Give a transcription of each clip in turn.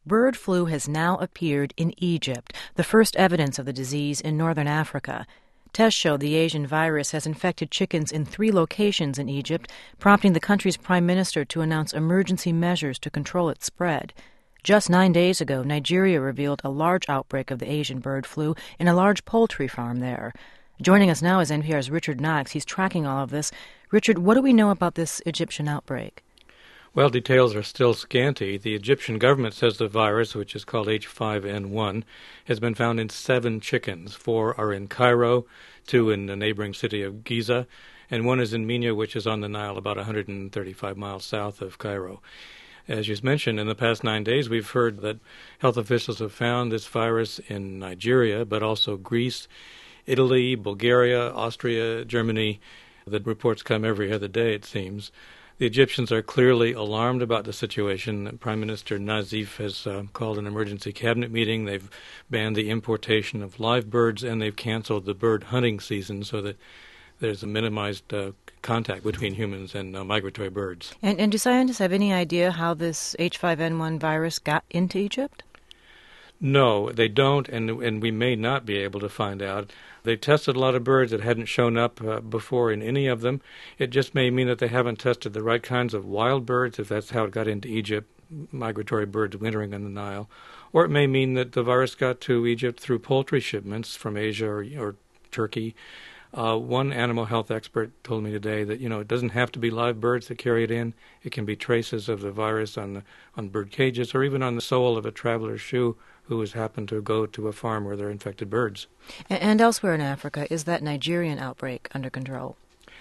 Bird flu has now appeared in Egypt, the first evidence of the disease in northern Africa. Tests show the Asian virus has infected chickens in 3 locations in Egypt, prompting the country's prime minister to announce emergency measures to control its spread. Just 9 days ago, Nigeria revealed a large outbreak of the Asian bird flu in a large poultry farm there. Joining us now is NPR's Richard Knox. He's tracking all of this. Richard, what do we know about this Egyptian outbreak? Well, details are still scanty. The Egyptian government says the virus, which is called H5N1, has been found in 7 chickens. 4 are in Cairo, 2 in the neighboring city of Giza, and 1 is in Minya, which is on the Nile about 135 miles south of Cairo. As you mentioned, in the past 9 days, we've heard that health officials have found this virus in Nigeria, but also Greece, Italy, Bulgaria, Austria, Germany. The reports come every other day, it seems. The Egyptians are clearly alarmed about the situation. Prime Minister Nazif has called an emergency cabinet meeting. They've banned the importation of live birds, and they've canceled the bird hunting season so that there's a minimized contact between humans and migratory birds. And do scientists have any idea how this H5N1 virus got into Egypt? No, they don't, and we may not be able to find out. They've tested a lot of birds that hadn't shown up before in any of them. It just may mean that they haven't tested the right kinds of wild birds, if that's how it got into Egypt, migratory birds wintering on the Nile. Or it may mean that the virus got to Egypt through poultry shipments from Asia or Turkey. One animal health expert told me today that, it doesn't have to be live birds that carry it in. It can be traces of the virus on bird cages or even on the sole of a traveler's shoe who has happened to go to a farm where there are infected birds. And elsewhere in Africa, is that Nigerian outbreak under control?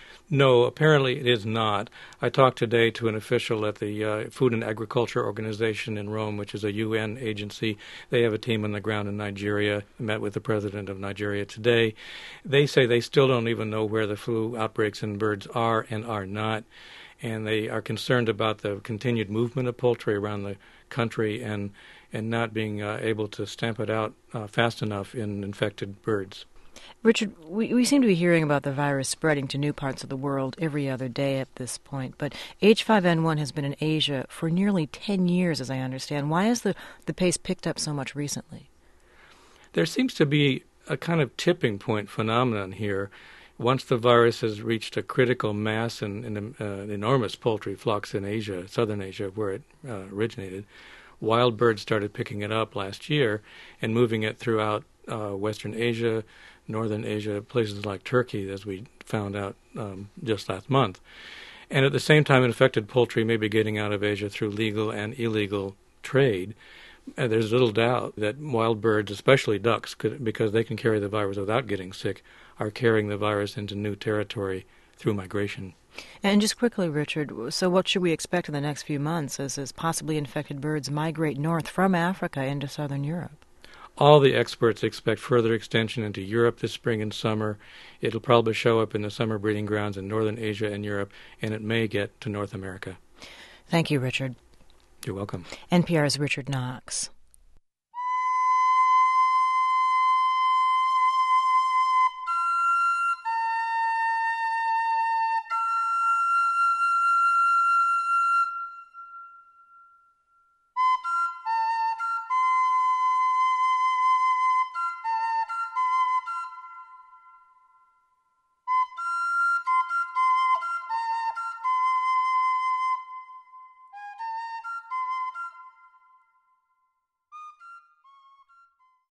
No, apparently it is not. I talked today to an official at the Food and Agriculture Organization in Rome, which is a UN agency. They have a team on the ground in Nigeria. I met with the president of Nigeria today. They say they still don't even know where the flu outbreaks in birds are and are not, and they are concerned about the continued movement of poultry around the country and not being able to stamp it out fast enough in infected birds. Richard, we seem to be hearing about the virus spreading to new parts of the world every other day at this point, but H5N1 has been in Asia for nearly 10 years, as I understand. Why has the pace picked up so much recently? There seems to be a kind of tipping point phenomenon here. Once the virus has reached a critical mass in enormous poultry flocks in Asia, southern Asia, where it originated, wild birds started picking it up last year and moving it throughout Western Asia, Northern Asia, places like Turkey, as we found out just last month. And at the same time, infected poultry may be getting out of Asia through legal and illegal trade. And there's little doubt that wild birds, especially ducks, because they can carry the virus without getting sick, are carrying the virus into new territory through migration. And just quickly, Richard, so what should we expect in the next few months as possibly infected birds migrate north from Africa into southern Europe? All the experts expect further extension into Europe this spring and summer. It'll probably show up in the summer breeding grounds in northern Asia and Europe, and it may get to North America. Thank you, Richard. You're welcome. NPR's Richard Knox.